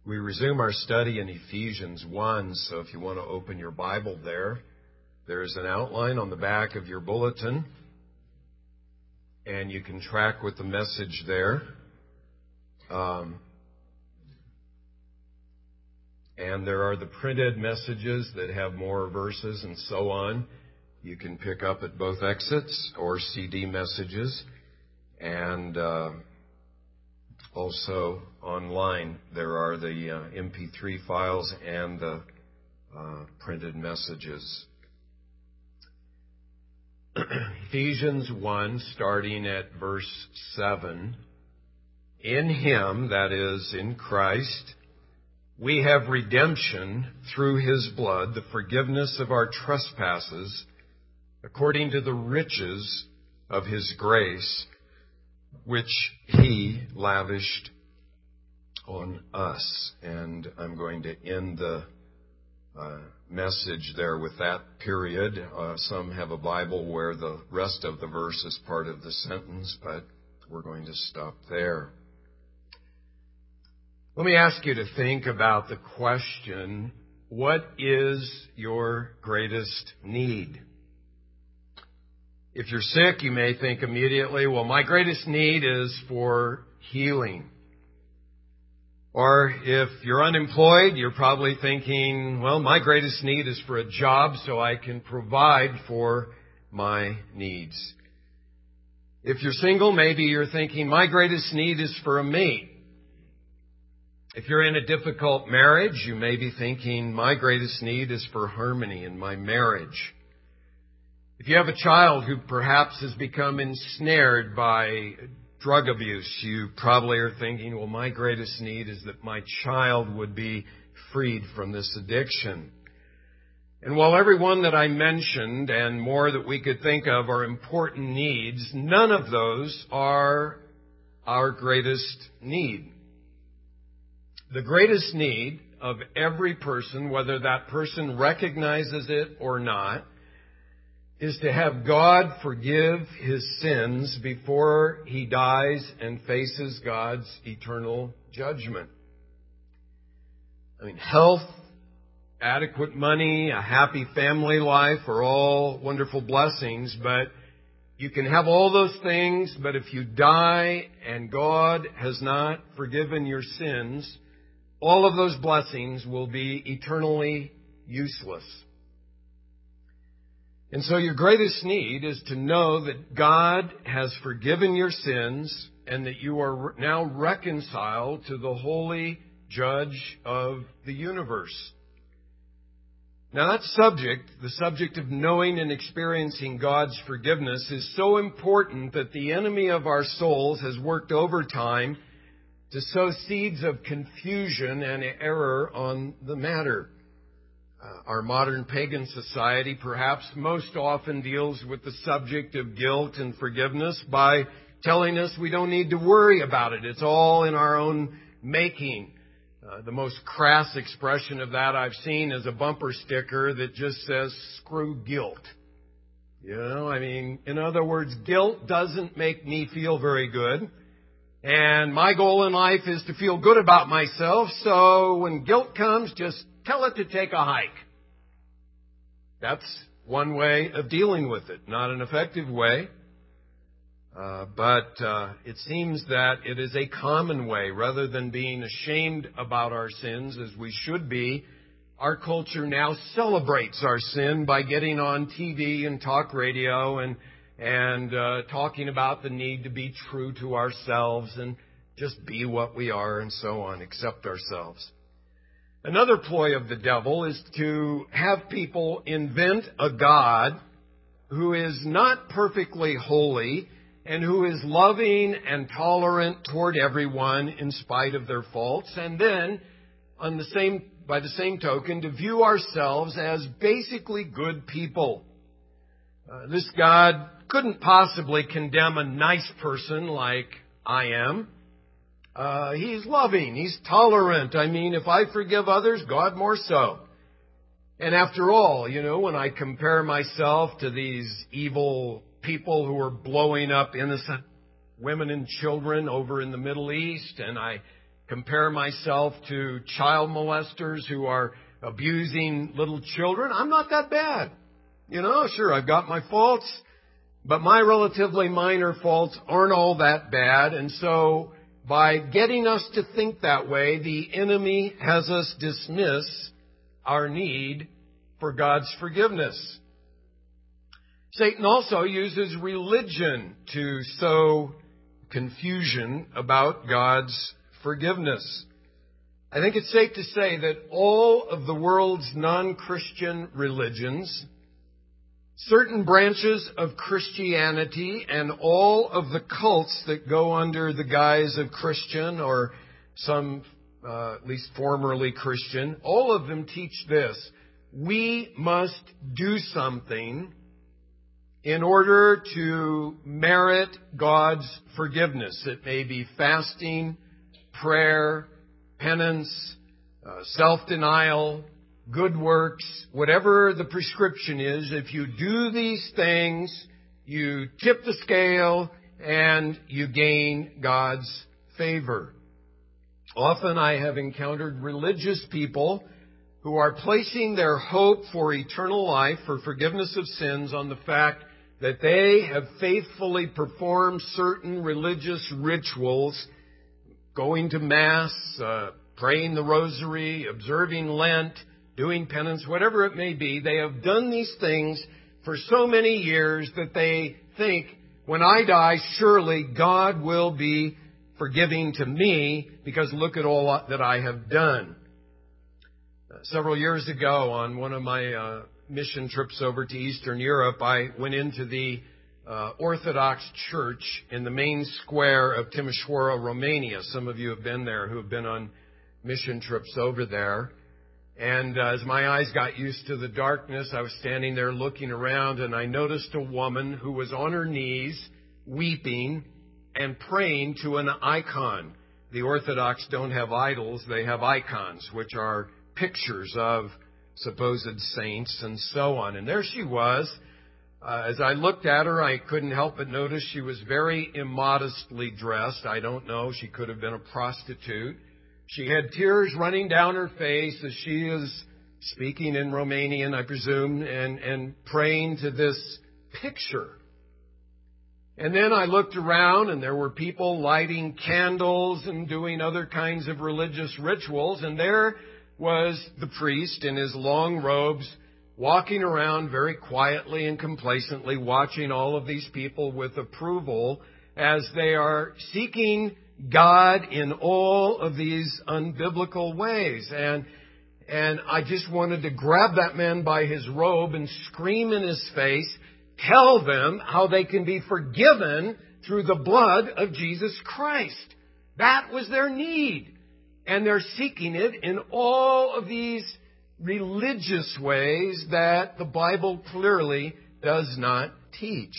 We resume our study in Ephesians 1, so if you want to open your Bible there's an outline on the back of your bulletin, and you can track with the message there. And there are the printed messages that have more verses and so on. You can pick up at both exits, or CD messages, and also online there are the MP3 files and the printed messages. Ephesians 1, starting at verse 7. In Him, that is, in Christ, we have redemption through His blood, the forgiveness of our trespasses, according to the riches of His grace, which He lavished on us. And I'm going to end the message there with that period. Some have a Bible where the rest of the verse is part of the sentence, but we're going to stop there. Let me ask you to think about the question, what is your greatest need? If you're sick, you may think immediately, well, my greatest need is for healing. Or if you're unemployed, you're probably thinking, well, my greatest need is for a job so I can provide for my needs. If you're single, maybe you're thinking, my greatest need is for a mate. If you're in a difficult marriage, you may be thinking, my greatest need is for harmony in my marriage. If you have a child who perhaps has become ensnared by drug abuse, you probably are thinking, well, my greatest need is that my child would be freed from this addiction. And while every one that I mentioned and more that we could think of are important needs, none of those are our greatest need. The greatest need of every person, whether that person recognizes it or not, is to have God forgive his sins before he dies and faces God's eternal judgment. I mean, health, adequate money, a happy family life are all wonderful blessings, but you can have all those things, but if you die and God has not forgiven your sins, all of those blessings will be eternally useless. And so your greatest need is to know that God has forgiven your sins and that you are now reconciled to the holy judge of the universe. Now that subject, the subject of knowing and experiencing God's forgiveness, is so important that the enemy of our souls has worked overtime to sow seeds of confusion and error on the matter. Our modern pagan society perhaps most often deals with the subject of guilt and forgiveness by telling us we don't need to worry about it. It's all in our own making. The most crass expression of that I've seen is a bumper sticker that just says, "Screw guilt." You know, I mean, in other words, guilt doesn't make me feel very good. And my goal in life is to feel good about myself, so when guilt comes, just tell it to take a hike. That's one way of dealing with it. Not an effective way, but it seems that it is a common way. Rather than being ashamed about our sins, as we should be, our culture now celebrates our sin by getting on TV and talk radio and talking about the need to be true to ourselves and just be what we are and so on, accept ourselves. Another ploy of the devil is to have people invent a God who is not perfectly holy and who is loving and tolerant toward everyone in spite of their faults, and then by the same token to view ourselves as basically good people. This God couldn't possibly condemn a nice person like I am. He's loving. He's tolerant. I mean, if I forgive others, God more so. And after all, you know, when I compare myself to these evil people who are blowing up innocent women and children over in the Middle East, and I compare myself to child molesters who are abusing little children. I'm not that bad. Sure, I've got my faults, but my relatively minor faults aren't all that bad. And so by getting us to think that way, the enemy has us dismiss our need for God's forgiveness. Satan also uses religion to sow confusion about God's forgiveness. I think it's safe to say that all of the world's non-Christian religions, certain branches of Christianity, and all of the cults that go under the guise of Christian or some, at least formerly Christian, all of them teach this: we must do something in order to merit God's forgiveness. It may be fasting, prayer, penance, self-denial, good works, whatever the prescription is. If you do these things, you tip the scale and you gain God's favor. Often I have encountered religious people who are placing their hope for eternal life, for forgiveness of sins, on the fact that they have faithfully performed certain religious rituals, going to Mass, praying the Rosary, observing Lent, doing penance, whatever it may be. They have done these things for so many years that they think, when I die, surely God will be forgiving to me because look at all that I have done. Several years ago, on one of my mission trips over to Eastern Europe, I went into the Orthodox Church in the main square of Timișoara, Romania. Some of you have been there who have been on mission trips over there. And as my eyes got used to the darkness, I was standing there looking around, and I noticed a woman who was on her knees, weeping and praying to an icon. The Orthodox don't have idols, they have icons, which are pictures of supposed saints and so on. And there she was. As I looked at her, I couldn't help but notice she was very immodestly dressed. I don't know, she could have been a prostitute. She had tears running down her face as she is speaking in Romanian, I presume, and praying to this picture. And then I looked around, and there were people lighting candles and doing other kinds of religious rituals, and there was the priest in his long robes walking around very quietly and complacently, watching all of these people with approval as they are seeking God in all of these unbiblical ways. And I just wanted to grab that man by his robe and scream in his face, tell them how they can be forgiven through the blood of Jesus Christ. That was their need. And they're seeking it in all of these religious ways that the Bible clearly does not teach.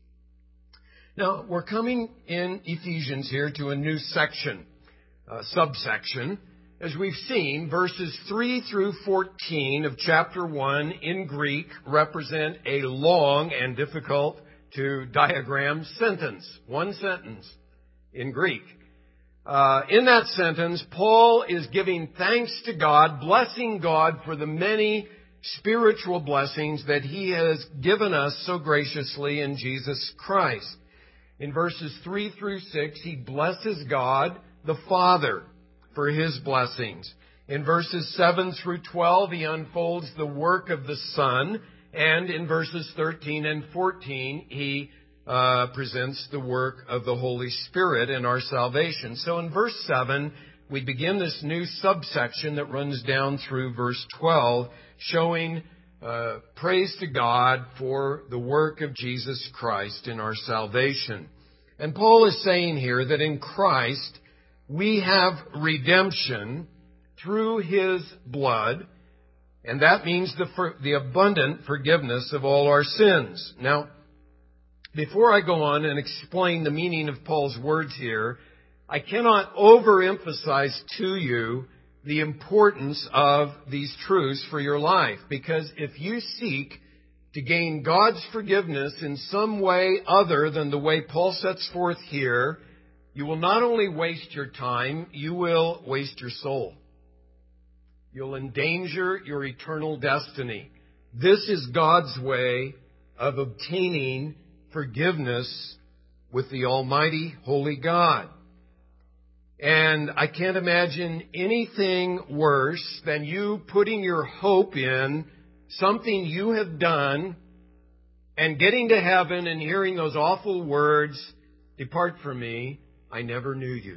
Now, we're coming in Ephesians here to a new section, subsection. As we've seen, verses 3 through 14 of chapter 1 in Greek represent a long and difficult to diagram sentence. One sentence in Greek. In that sentence, Paul is giving thanks to God, blessing God for the many spiritual blessings that He has given us so graciously in Jesus Christ. In verses 3 through 6, he blesses God, the Father, for His blessings. In verses 7 through 12, he unfolds the work of the Son. And in verses 13 and 14, he presents the work of the Holy Spirit in our salvation. So in verse 7, we begin this new subsection that runs down through verse 12, showing praise to God for the work of Jesus Christ in our salvation. And Paul is saying here that in Christ we have redemption through His blood, and that means the abundant forgiveness of all our sins. Now, before I go on and explain the meaning of Paul's words here, I cannot overemphasize to you the importance of these truths for your life. Because if you seek to gain God's forgiveness in some way other than the way Paul sets forth here, you will not only waste your time, you will waste your soul. You'll endanger your eternal destiny. This is God's way of obtaining forgiveness with the Almighty, Holy God. And I can't imagine anything worse than you putting your hope in something you have done and getting to heaven and hearing those awful words, "Depart from me, I never knew you."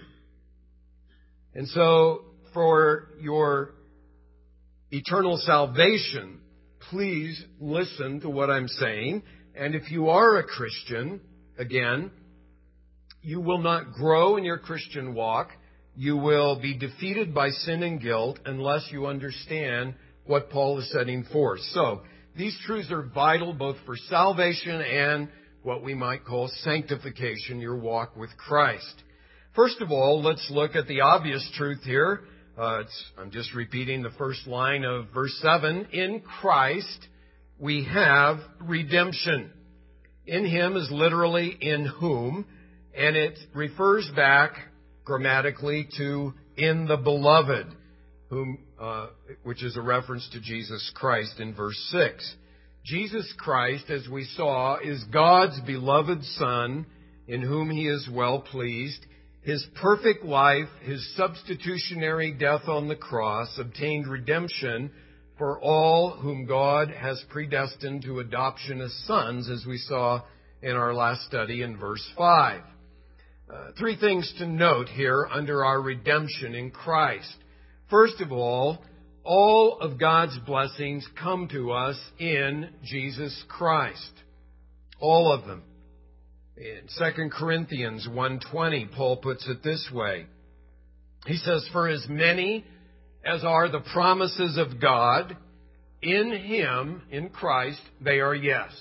And so, for your eternal salvation, please listen to what I'm saying. And if you are a Christian, again, you will not grow in your Christian walk. You will be defeated by sin and guilt unless you understand what Paul is setting forth. So, these truths are vital both for salvation and what we might call sanctification, your walk with Christ. First of all, let's look at the obvious truth here. I'm just repeating the first line of verse 7. In Christ, we have redemption. In Him is literally in whom, and it refers back grammatically to in the beloved, whom, which is a reference to Jesus Christ in verse 6. Jesus Christ, as we saw, is God's beloved Son, in whom He is well pleased. His perfect life, His substitutionary death on the cross, obtained redemption for all whom God has predestined to adoption as sons, as we saw in our last study in verse 5. Three things to note here under our redemption in Christ. First of all of God's blessings come to us in Jesus Christ. All of them. In 2 Corinthians 1:20, Paul puts it this way. He says, "For as many as are the promises of God, in Him, in Christ, they are yes."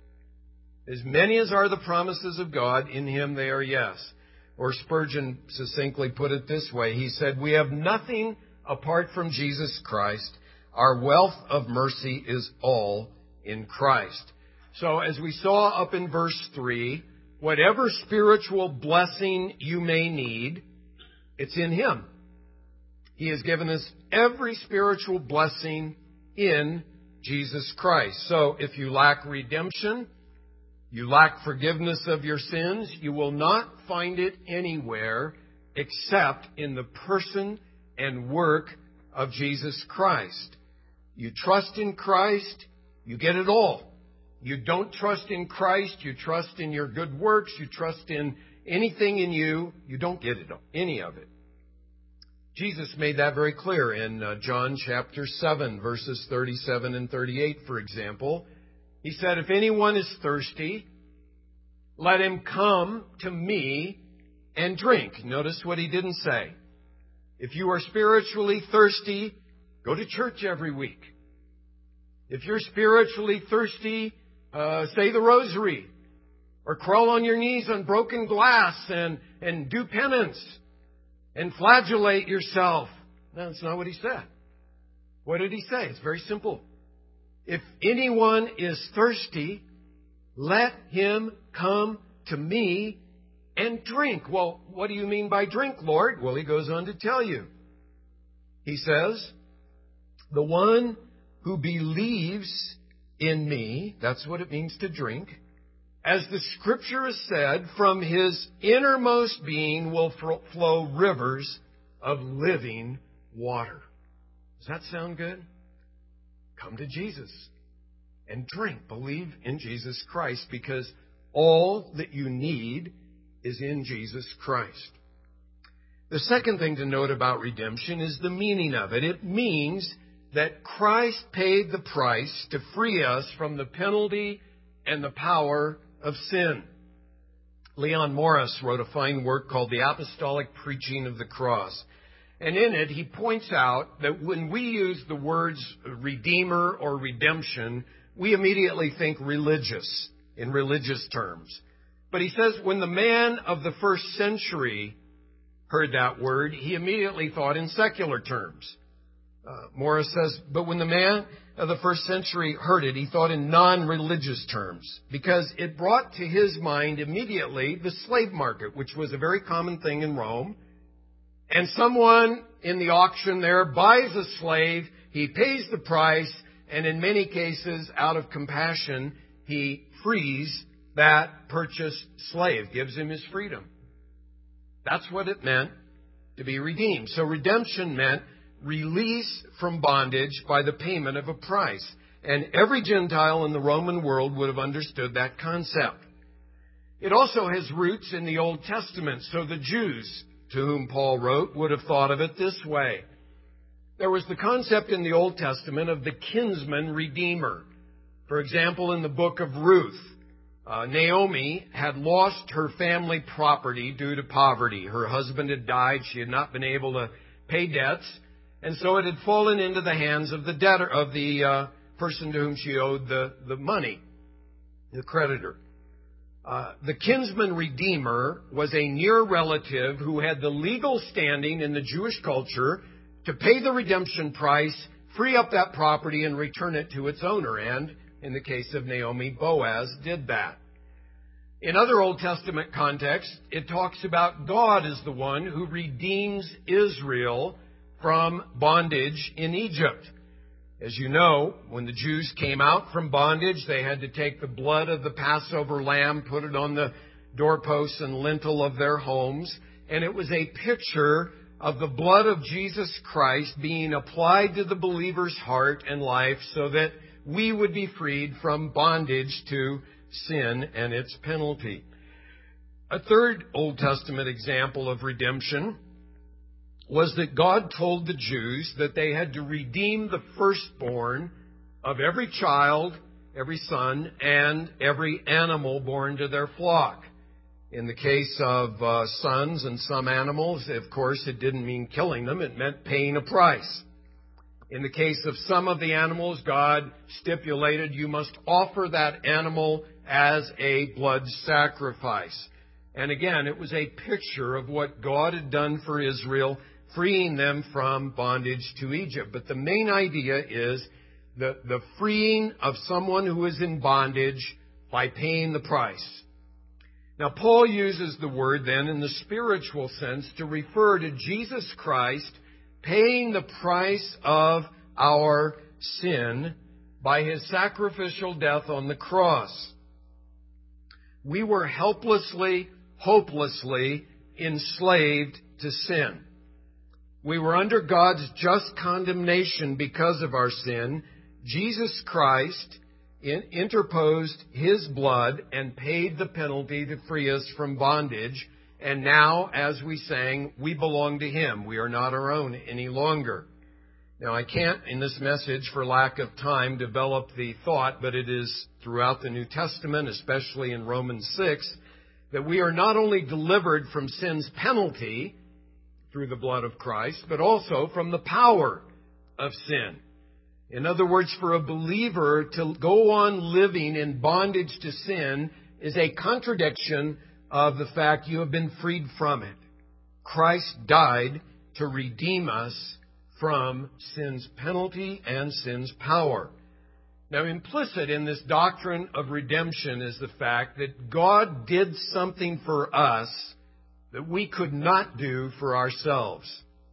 As many as are the promises of God, in Him they are yes. Or Spurgeon succinctly put it this way. He said, "We have nothing apart from Jesus Christ. Our wealth of mercy is all in Christ." So as we saw up in verse 3, whatever spiritual blessing you may need, it's in Him. He has given us every spiritual blessing in Jesus Christ. So if you lack redemption, you lack forgiveness of your sins, you will not find it anywhere except in the person and work of Jesus Christ. You trust in Christ, you get it all. You don't trust in Christ, you trust in your good works, you trust in anything in you, you don't get it, any of it. Jesus made that very clear in John chapter 7, verses 37 and 38, for example. He said, "If anyone is thirsty, let him come to me and drink." Notice what He didn't say. If you are spiritually thirsty, go to church every week. If you're spiritually thirsty, say the rosary, or crawl on your knees on broken glass and do penance and flagellate yourself. No, that's not what He said. What did He say? It's very simple. If anyone is thirsty, let him come to me and drink. Well, what do you mean by drink, Lord? Well, He goes on to tell you. He says, "The one who believes in me," that's what it means to drink, "as the Scripture has said, from his innermost being will flow rivers of living water." Does that sound good? Come to Jesus and drink. Believe in Jesus Christ, because all that you need is in Jesus Christ. The second thing to note about redemption is the meaning of it. It means that Christ paid the price to free us from the penalty and the power of sin. Leon Morris wrote a fine work called The Apostolic Preaching of the Cross. And in it, he points out that when we use the words redeemer or redemption, we immediately think religious, in religious terms. But he says when the man of the first century heard that word, he immediately thought in secular terms. Morris says, but when the man of the first century heard it, he thought in non-religious terms, because it brought to his mind immediately the slave market, which was a very common thing in Rome. And someone in the auction there buys a slave, he pays the price, and in many cases, out of compassion, he frees that purchased slave, gives him his freedom. That's what it meant to be redeemed. So redemption meant release from bondage by the payment of a price. And every Gentile in the Roman world would have understood that concept. It also has roots in the Old Testament. So the Jews to whom Paul wrote would have thought of it this way. There was the concept in the Old Testament of the kinsman redeemer. For example, in the book of Ruth, Naomi had lost her family property due to poverty. Her husband had died. She had not been able to pay debts. And so it had fallen into the hands of the debtor, of the person to whom she owed the money, the creditor. The kinsman redeemer was a near relative who had the legal standing in the Jewish culture to pay the redemption price, free up that property, and return it to its owner. And in the case of Naomi, Boaz did that. In other Old Testament contexts, it talks about God as the one who redeems Israel from bondage in Egypt. As you know, when the Jews came out from bondage, they had to take the blood of the Passover lamb, put it on the doorposts and lintel of their homes, and it was a picture of the blood of Jesus Christ being applied to the believer's heart and life so that we would be freed from bondage to sin and its penalty. A third Old Testament example of redemption was that God told the Jews that they had to redeem the firstborn of every child, every son, and every animal born to their flock. In the case of sons and some animals, of course, it didn't mean killing them. It meant paying a price. In the case of some of the animals, God stipulated you must offer that animal as a blood sacrifice. And again, it was a picture of what God had done for Israel, freeing them from bondage to Egypt. But the main idea is the freeing of someone who is in bondage by paying the price. Now, Paul uses the word then in the spiritual sense to refer to Jesus Christ paying the price of our sin by his sacrificial death on the cross. We were helplessly, hopelessly enslaved to sin. We were under God's just condemnation because of our sin. Jesus Christ interposed his blood and paid the penalty to free us from bondage. And now, as we sang, we belong to him. We are not our own any longer. Now, I can't, in this message, for lack of time, develop the thought, but it is throughout the New Testament, especially in Romans 6, that we are not only delivered from sin's penalty through the blood of Christ, but also from the power of sin. In other words, for a believer to go on living in bondage to sin is a contradiction of the fact you have been freed from it. Christ died to redeem us from sin's penalty and sin's power. Now, implicit in this doctrine of redemption is the fact that God did something for us that we could not do for ourselves.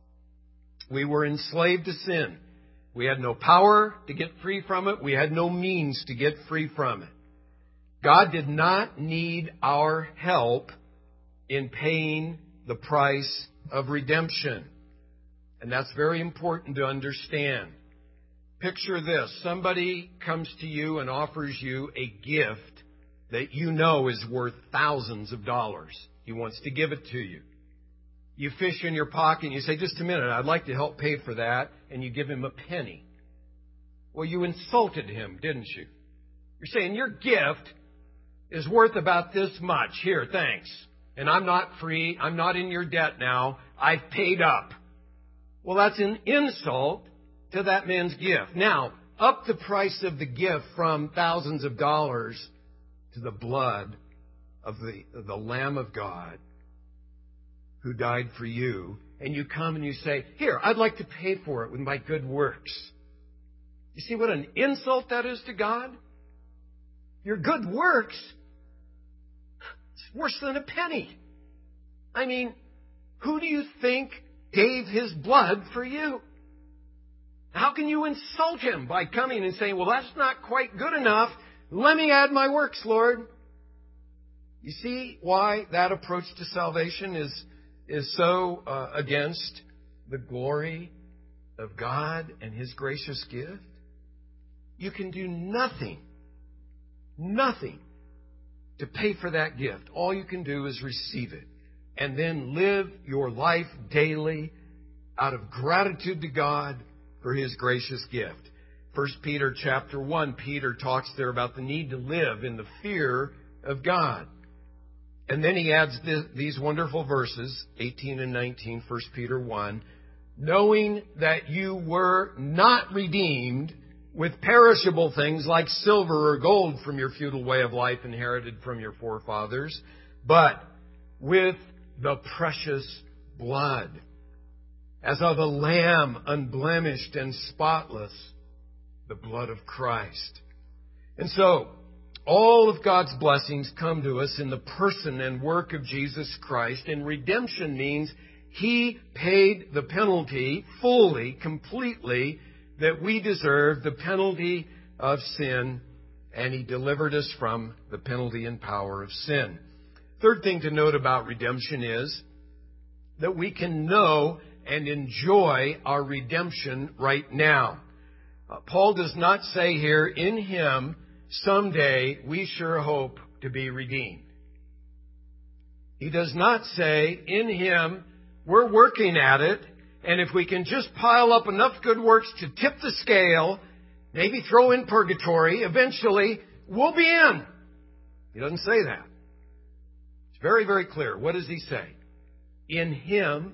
We were enslaved to sin. We had no power to get free from it. We had no means to get free from it. God did not need our help in paying the price of redemption. And that's very important to understand. Picture this. Somebody comes to you and offers you a gift that you know is worth thousands of dollars. He wants to give it to you. You fish in your pocket and you say, just a minute, I'd like to help pay for that. And you give him a penny. Well, you insulted him, didn't you? You're saying your gift is worth about this much. Here, thanks. And I'm not free. I'm not in your debt now. I've paid up. Well, that's an insult to that man's gift. Now, up the price of the gift from thousands of dollars to the blood of the Lamb of God who died for you and you come and you say, here, I'd like to pay for it with my good works. You see what an insult that is to God? Your good works, it's worse than a penny. I mean, who do you think gave His blood for you? How can you insult Him by coming and saying, well, that's not quite good enough. Let me add my works, Lord. You see why that approach to salvation is so against the glory of God and His gracious gift? You can do nothing to pay for that gift. All you can do is receive it and then live your life daily out of gratitude to God for His gracious gift. 1 Peter chapter 1, Peter talks there about the need to live in the fear of God. And then he adds these wonderful verses, 18 and 19, 1 Peter 1, knowing that you were not redeemed with perishable things like silver or gold from your futile way of life inherited from your forefathers, but with the precious blood, as of a lamb unblemished and spotless, the blood of Christ. And so, all of God's blessings come to us in the person and work of Jesus Christ, and redemption means He paid the penalty fully, completely, that we deserve, the penalty of sin, and He delivered us from the penalty and power of sin. Third thing to note about redemption is that we can know and enjoy our redemption right now. Paul does not say here, in Him, someday we sure hope to be redeemed. He does not say, in Him, we're working at it, and if we can just pile up enough good works to tip the scale, maybe throw in purgatory, eventually we'll be in. He doesn't say that. It's very, very clear. What does he say? In Him,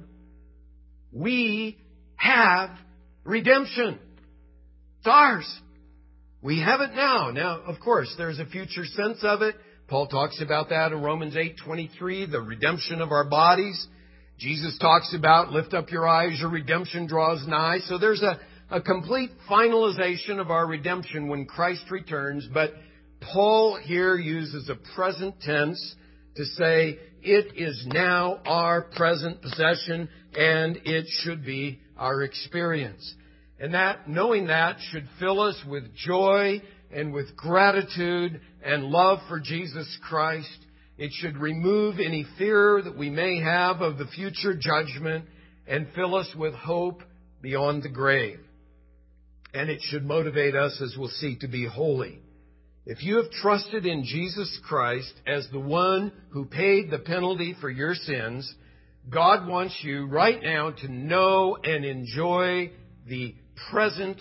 we have redemption. It's ours. We have it now. Now, of course, there's a future sense of it. Paul talks about that in Romans 8:23, the redemption of our bodies. Jesus talks about, lift up your eyes, your redemption draws nigh. So there's a complete finalization of our redemption when Christ returns. But Paul here uses a present tense to say it is now our present possession and it should be our experience. And that, knowing that, should fill us with joy and with gratitude and love for Jesus Christ. It should remove any fear that we may have of the future judgment and fill us with hope beyond the grave. And it should motivate us, as we'll see, to be holy. If you have trusted in Jesus Christ as the one who paid the penalty for your sins, God wants you right now to know and enjoy the present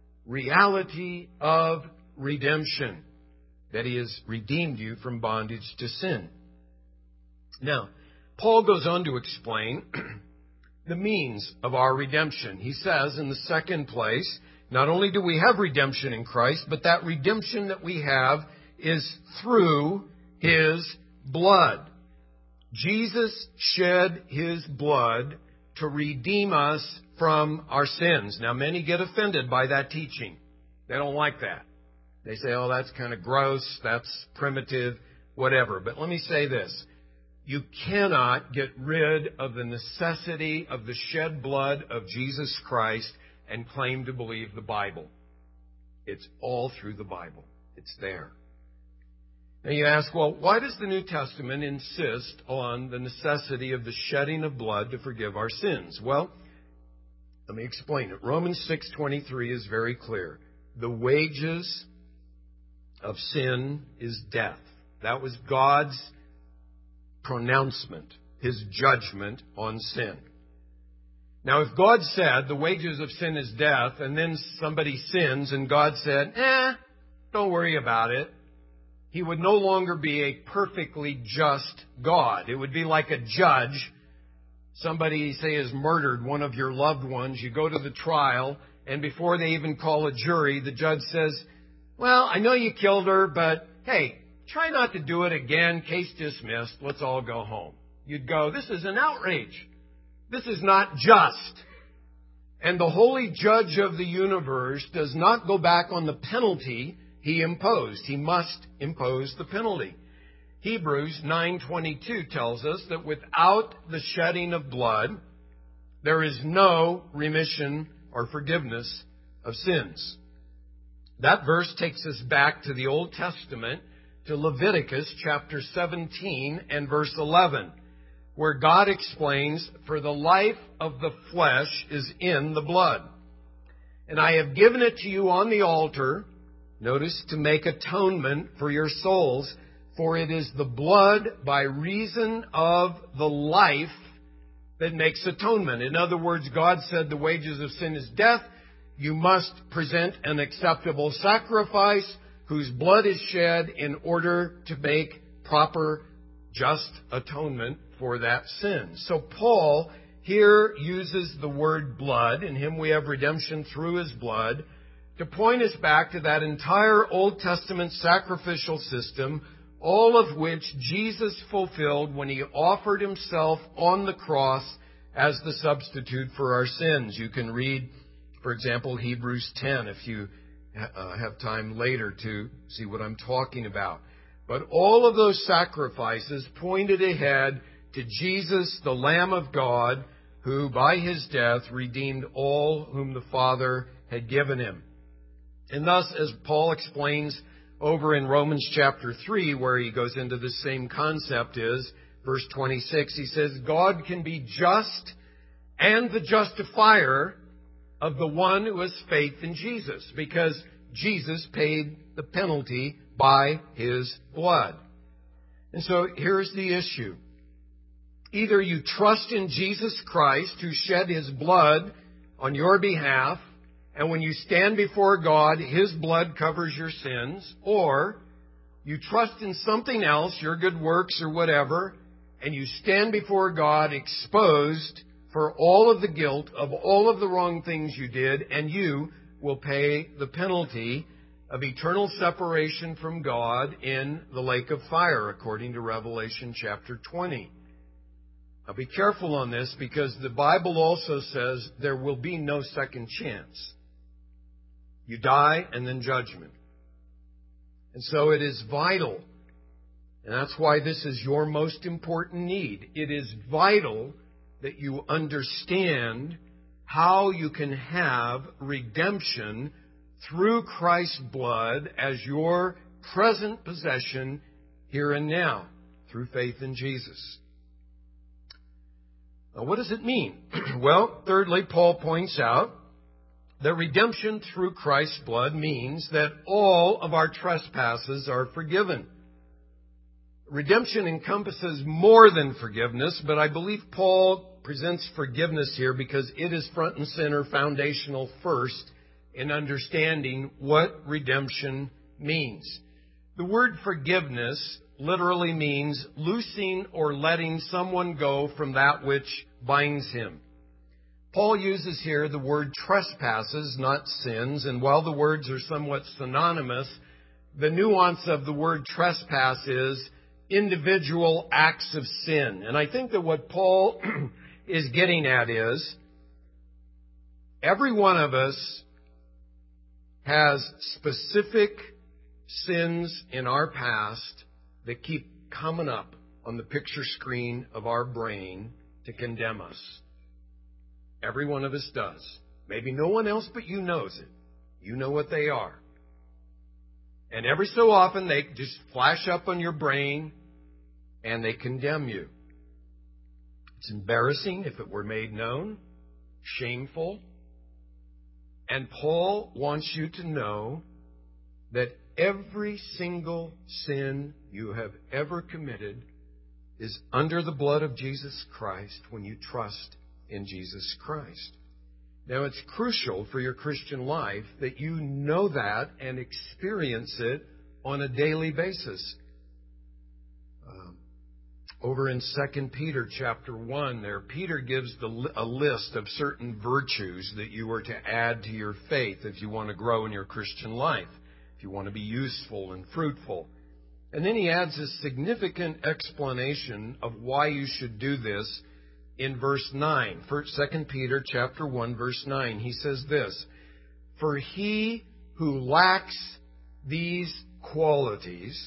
reality of redemption, that He has redeemed you from bondage to sin. Now, Paul goes on to explain the means of our redemption. He says in the second place, not only do we have redemption in Christ, but that redemption that we have is through His blood. Jesus shed His blood to redeem us from our sins. Now, many get offended by that teaching. They don't like that. They say, oh, that's kind of gross, that's primitive, whatever. But let me say this. You cannot get rid of the necessity of the shed blood of Jesus Christ and claim to believe the Bible. It's all through the Bible. It's there. Now you ask, well, why does the New Testament insist on the necessity of the shedding of blood to forgive our sins? Well, let me explain it. Romans 6:23 is very clear. The wages of sin is death. That was God's pronouncement, His judgment on sin. Now, if God said the wages of sin is death, and then somebody sins, and God said, don't worry about it, He would no longer be a perfectly just God. It would be like a judge. Somebody, say, has murdered one of your loved ones. You go to the trial, and before they even call a jury, the judge says, well, I know you killed her, but hey, try not to do it again. Case dismissed. Let's all go home. You'd go, this is an outrage. This is not just. And the holy judge of the universe does not go back on the penalty he imposed. He must impose the penalty. Hebrews 9:22 tells us that without the shedding of blood, there is no remission or forgiveness of sins. That verse takes us back to the Old Testament, to Leviticus chapter 17 and verse 11, where God explains, "For the life of the flesh is in the blood. And I have given it to you on the altar," notice, "to make atonement for your souls. For it is the blood by reason of the life that makes atonement." In other words, God said the wages of sin is death. You must present an acceptable sacrifice whose blood is shed in order to make proper, just atonement for that sin. So Paul here uses the word blood. In Him we have redemption through His blood, to point us back to that entire Old Testament sacrificial system, all of which Jesus fulfilled when He offered Himself on the cross as the substitute for our sins. You can read, for example, Hebrews 10 if you have time later to see what I'm talking about. But all of those sacrifices pointed ahead to Jesus, the Lamb of God, who by His death redeemed all whom the Father had given Him. And thus, as Paul explains over in Romans chapter 3, where he goes into the same concept, is verse 26, he says, "God can be just and the justifier of the one who has faith in Jesus," because Jesus paid the penalty by His blood. And so here's the issue. Either you trust in Jesus Christ, who shed His blood on your behalf, and when you stand before God, His blood covers your sins, or you trust in something else, your good works or whatever, and you stand before God exposed for all of the guilt of all of the wrong things you did, and you will pay the penalty of eternal separation from God in the lake of fire, according to Revelation chapter 20. Now be careful on this, because the Bible also says there will be no second chance. You die and then judgment. And so it is vital, and that's why this is your most important need. It is vital that you understand how you can have redemption through Christ's blood as your present possession here and now, through faith in Jesus. Now, what does it mean? Well, thirdly, Paul points out that redemption through Christ's blood means that all of our trespasses are forgiven. Redemption encompasses more than forgiveness, but I believe Paul presents forgiveness here because it is front and center, foundational first in understanding what redemption means. The word forgiveness literally means loosing or letting someone go from that which binds him. Paul uses here the word trespasses, not sins, and while the words are somewhat synonymous, the nuance of the word trespass is individual acts of sin. And I think that what Paul is getting at is every one of us has specific sins in our past that keep coming up on the picture screen of our brain to condemn us. Every one of us does. Maybe no one else but you knows it. You know what they are. And every so often they just flash up on your brain and they condemn you. It's embarrassing if it were made known, shameful. And Paul wants you to know that every single sin you have ever committed is under the blood of Jesus Christ when you trust in Jesus Christ. Now, it's crucial for your Christian life that you know that and experience it on a daily basis. Over in 2 Peter chapter 1 there, Peter gives a list of certain virtues that you are to add to your faith if you want to grow in your Christian life, if you want to be useful and fruitful. And then he adds a significant explanation of why you should do this in verse 9. 2 Peter chapter 1, verse 9. He says this, "For he who lacks these qualities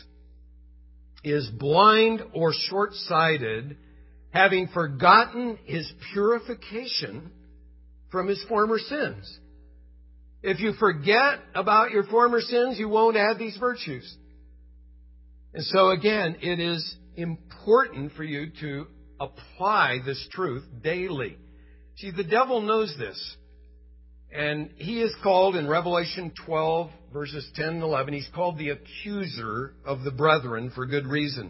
is blind or short-sighted, having forgotten his purification from his former sins." If you forget about your former sins, you won't have these virtues. And so again, it is important for you to apply this truth daily. See, the devil knows this. And he is called in Revelation 12, verses 10 and 11, he's called the accuser of the brethren for good reason.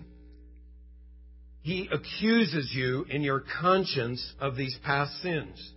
He accuses you in your conscience of these past sins.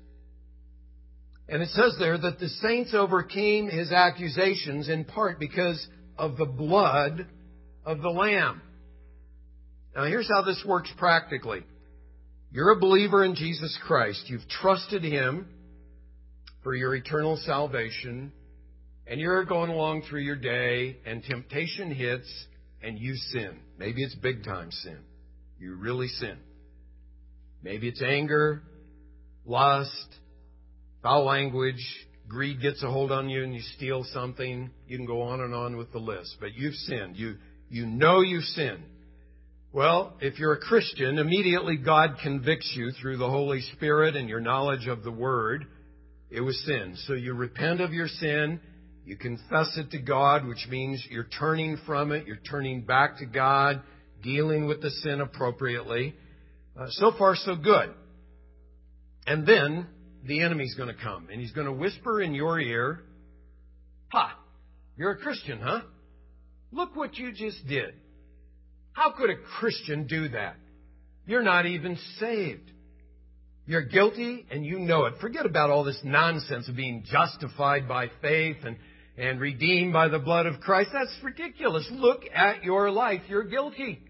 And it says there that the saints overcame his accusations in part because of the blood of the Lamb. Now here's how this works practically. You're a believer in Jesus Christ. You've trusted Him for your eternal salvation. And you're going along through your day and temptation hits and you sin. Maybe it's big time sin. You really sin. Maybe it's anger, lust, foul language, greed gets a hold on you and you steal something. You can go on and on with the list. But you've sinned. You know you've sinned. Well, if you're a Christian, immediately God convicts you through the Holy Spirit and your knowledge of the Word. It was sin. So you repent of your sin. You confess it to God, which means you're turning from it. You're turning back to God, dealing with the sin appropriately. So far, so good. And then the enemy's going to come and he's going to whisper in your ear, "Ha, you're a Christian, huh? Look what you just did. How could a Christian do that? You're not even saved. You're guilty and you know it. Forget about all this nonsense of being justified by faith and redeemed by the blood of Christ. That's ridiculous. Look at your life. You're guilty."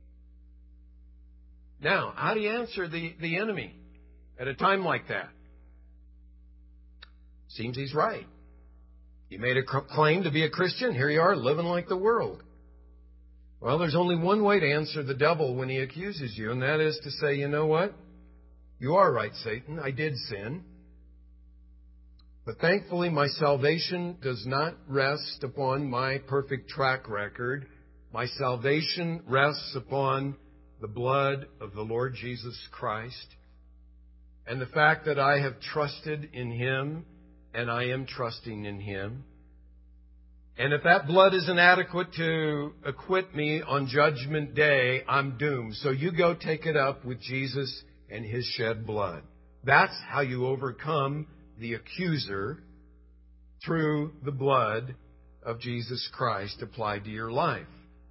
Now, how do you answer the enemy at a time like that? Seems he's right. You made a claim to be a Christian. Here you are living like the world. Well, there's only one way to answer the devil when he accuses you, and that is to say, "You know what? You are right, Satan. I did sin. But thankfully, my salvation does not rest upon my perfect track record. My salvation rests upon the blood of the Lord Jesus Christ and the fact that I have trusted in Him and I am trusting in Him. And if that blood isn't adequate to acquit me on Judgment Day, I'm doomed. So you go take it up with Jesus and His shed blood." That's how you overcome the accuser, through the blood of Jesus Christ applied to your life.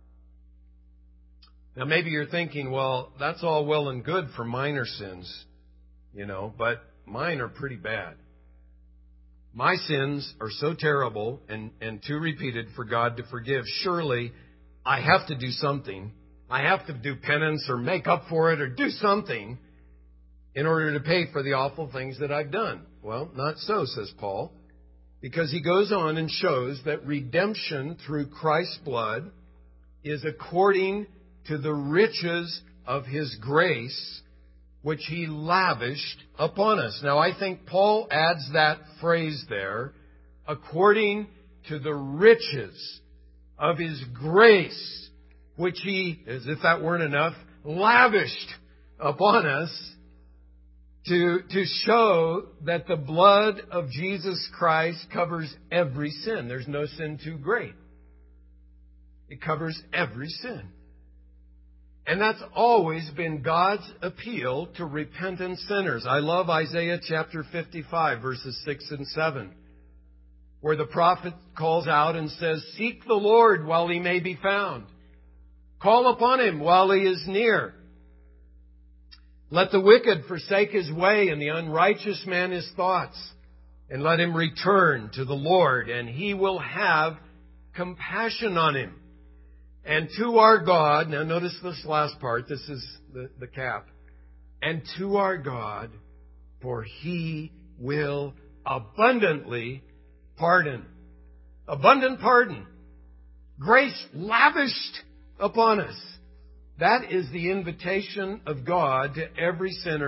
Now maybe you're thinking, well, that's all well and good for minor sins, but mine are pretty bad. My sins are so terrible and too repeated for God to forgive. Surely I have to do something. I have to do penance or make up for it or do something in order to pay for the awful things that I've done. Well, not so, says Paul, because he goes on and shows that redemption through Christ's blood is according to the riches of His grace, which He lavished upon us. Now, I think Paul adds that phrase there, according to the riches of His grace, which He, as if that weren't enough, lavished upon us to show that the blood of Jesus Christ covers every sin. There's no sin too great. It covers every sin. And that's always been God's appeal to repentant sinners. I love Isaiah chapter 55, verses 6 and 7, where the prophet calls out and says, "Seek the Lord while He may be found. Call upon Him while He is near. Let the wicked forsake his way and the unrighteous man his thoughts, and let him return to the Lord, and He will have compassion on him. And to our God," now notice this last part, this is the cap, "and to our God, for He will abundantly pardon." Abundant pardon. Grace lavished upon us. That is the invitation of God to every sinner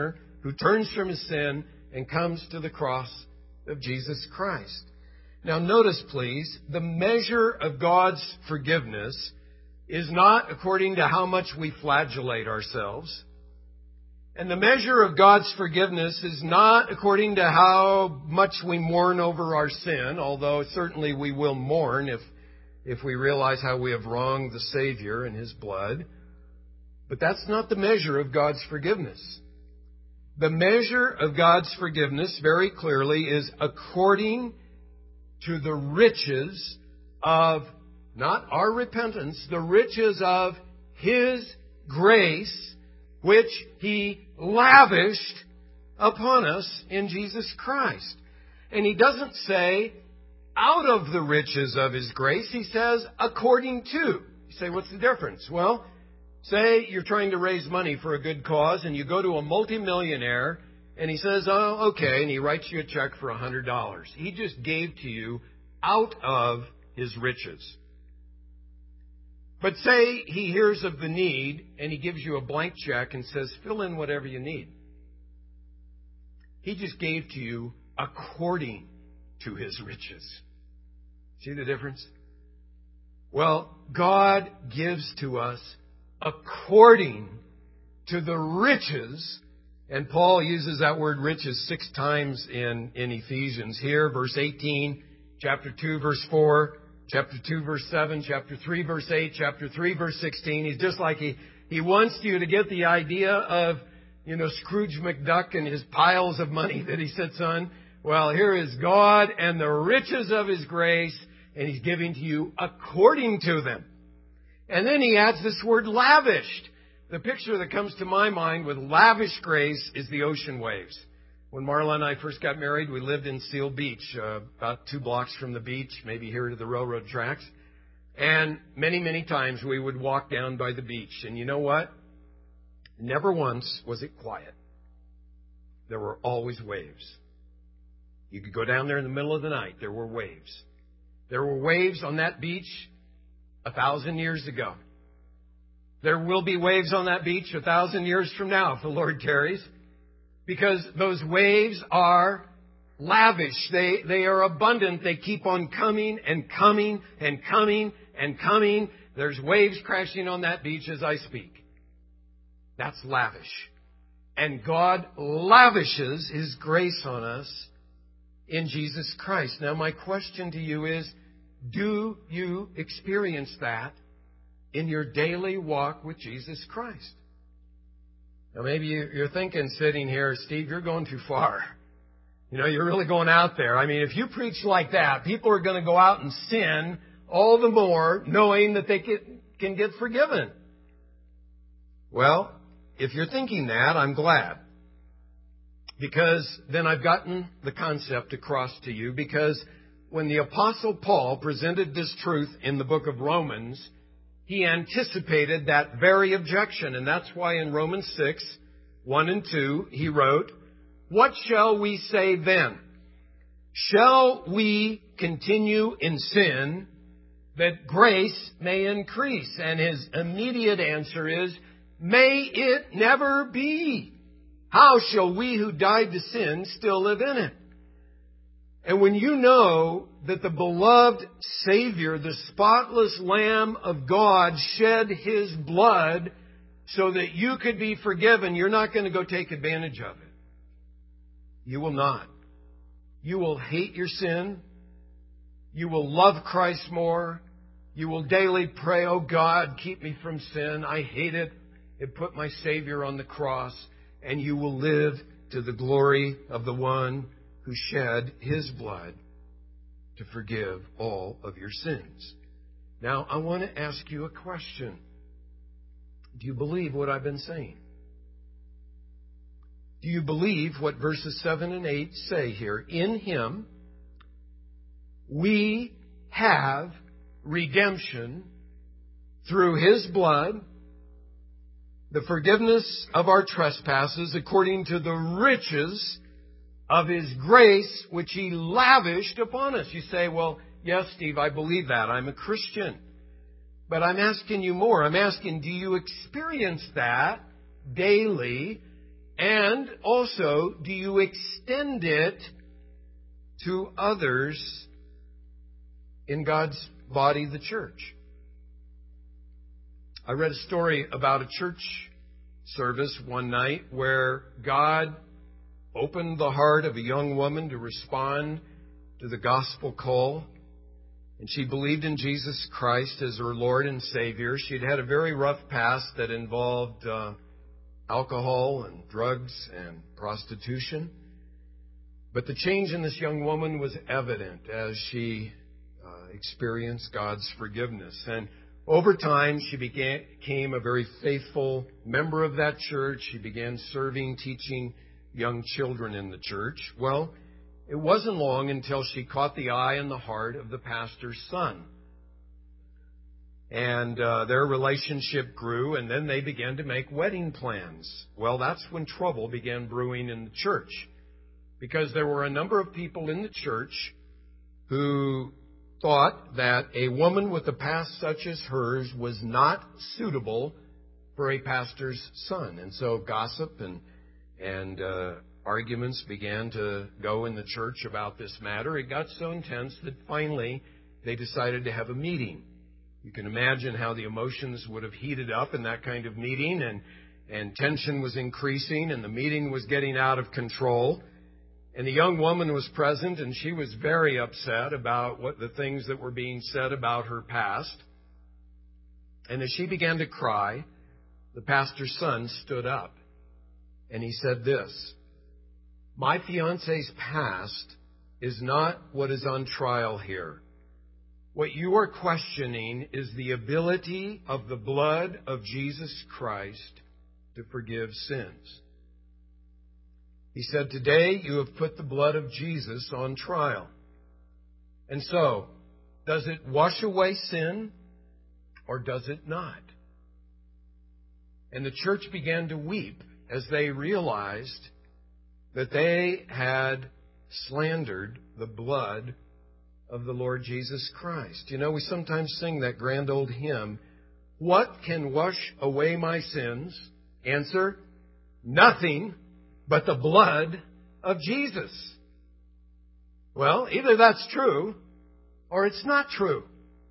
who turns from his sin and comes to the cross of Jesus Christ. Now notice, please, the measure of God's forgiveness is not according to how much we flagellate ourselves. And the measure of God's forgiveness is not according to how much we mourn over our sin, although certainly we will mourn if we realize how we have wronged the Savior and His blood. But that's not the measure of God's forgiveness. The measure of God's forgiveness, very clearly, is according to the riches of, not our repentance, the riches of His grace, which He lavished upon us in Jesus Christ. And He doesn't say, out of the riches of His grace. He says, according to. You say, what's the difference? Well, say you're trying to raise money for a good cause, and you go to a multimillionaire, and he says, oh, okay, and he writes you a check for $100. He just gave to you out of his riches. But say he hears of the need, and he gives you a blank check and says, fill in whatever you need. He just gave to you according to his riches. See the difference? Well, God gives to us according to the riches, and Paul uses that word riches 6 times in Ephesians. Here, verse 18, chapter 2, verse 4, chapter 2, verse 7, chapter 3, verse 8, chapter 3, verse 16. He's just like he wants you to get the idea of, Scrooge McDuck and his piles of money that he sits on. Well, here is God and the riches of His grace, and He's giving to you according to them. And then he adds this word lavished. The picture that comes to my mind with lavish grace is the ocean waves. When Marla and I first got married, we lived in Seal Beach, about 2 blocks from the beach, maybe here to the railroad tracks. And many, many times we would walk down by the beach. And you know what? Never once was it quiet. There were always waves. You could go down there in the middle of the night. There were waves. There were waves on that beach 1,000 years ago. There will be waves on that beach 1,000 years from now, if the Lord tarries, because those waves are lavish. They are abundant. They keep on coming and coming and coming and coming. There's waves crashing on that beach as I speak. That's lavish. And God lavishes His grace on us in Jesus Christ. Now, my question to you is, do you experience that in your daily walk with Jesus Christ? Now, maybe you're thinking, sitting here, Steve, you're going too far. You're really going out there. I mean, if you preach like that, people are going to go out and sin all the more, knowing that they can get forgiven. Well, if you're thinking that, I'm glad. Because then I've gotten the concept across to you. Because when the Apostle Paul presented this truth in the book of Romans, he anticipated that very objection. And that's why in Romans 6, 1 and 2, he wrote, "What shall we say then? Shall we continue in sin that grace may increase?" And his immediate answer is, "May it never be. How shall we who died to sin still live in it?" And when you know that the beloved Savior, the spotless Lamb of God, shed His blood so that you could be forgiven, you're not going to go take advantage of it. You will not. You will hate your sin. You will love Christ more. You will daily pray, "Oh God, keep me from sin. I hate it. It put my Savior on the cross." And you will live to the glory of the one who shed His blood to forgive all of your sins. Now, I want to ask you a question. Do you believe what I've been saying? Do you believe what verses 7 and 8 say here? In Him, we have redemption through His blood, the forgiveness of our trespasses according to the riches of His grace, which He lavished upon us. You say, "Well, yes, Steve, I believe that. I'm a Christian." But I'm asking you more. I'm asking, do you experience that daily And also, do you extend it to others in God's body, the church? I read a story about a church service one night where God opened the heart of a young woman to respond to the gospel call. And she believed in Jesus Christ as her Lord and Savior. She'd had a very rough past that involved alcohol and drugs and prostitution. But the change in this young woman was evident as she experienced God's forgiveness. And over time, she became a very faithful member of that church. She began serving, teaching young children in the church. Well, it wasn't long until she caught the eye and the heart of the pastor's son. And their relationship grew, and then they began to make wedding plans. Well, that's when trouble began brewing in the church, because there were a number of people in the church who thought that a woman with a past such as hers was not suitable for a pastor's son. And so gossip and arguments began to go in the church about this matter. It got so intense that finally they decided to have a meeting. You can imagine how the emotions would have heated up in that kind of meeting, and tension was increasing, and the meeting was getting out of control. And the young woman was present, and she was very upset about the things that were being said about her past. And as she began to cry, the pastor's son stood up, and he said this: "My fiancé's past is not what is on trial here. What you are questioning is the ability of the blood of Jesus Christ to forgive sins." He said, "Today you have put the blood of Jesus on trial. And so, does it wash away sin or does it not?" And the church began to weep as they realized that they had slandered the blood of the Lord Jesus Christ. You know, we sometimes sing that grand old hymn, "What can wash away my sins?" Answer, nothing but the blood of Jesus. Well, either that's true or it's not true.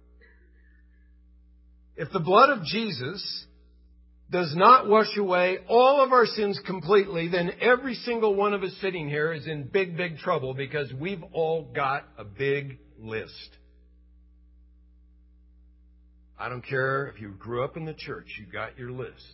If the blood of Jesus does not wash away all of our sins completely, then every single one of us sitting here is in big, big trouble, because we've all got a big list. I don't care if you grew up in the church, you got your list.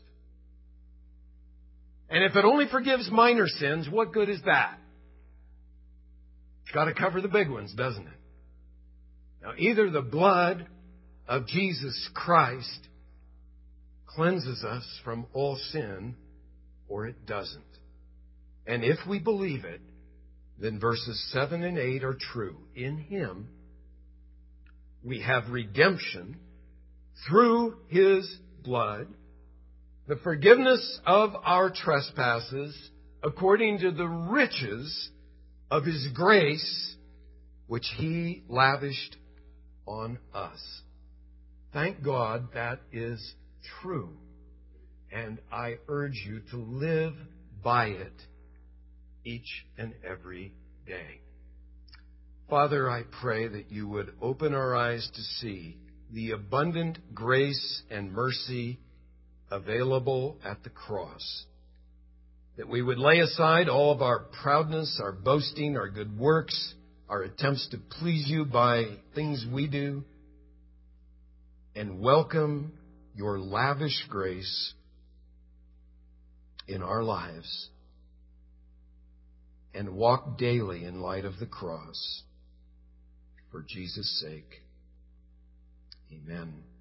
And if it only forgives minor sins, what good is that? It's got to cover the big ones, doesn't it? Now, either the blood of Jesus Christ cleanses us from all sin, or it doesn't. And if we believe it, then verses 7 and 8 are true. In Him, we have redemption through His blood, the forgiveness of our trespasses, according to the riches of His grace, which He lavished on us. Thank God that is true. And I urge you to live by it each and every day. Father, I pray that you would open our eyes to see the abundant grace and mercy available at the cross. That we would lay aside all of our proudness, our boasting, our good works, our attempts to please you by things we do, and welcome your lavish grace in our lives, and walk daily in light of the cross for Jesus' sake. Amen.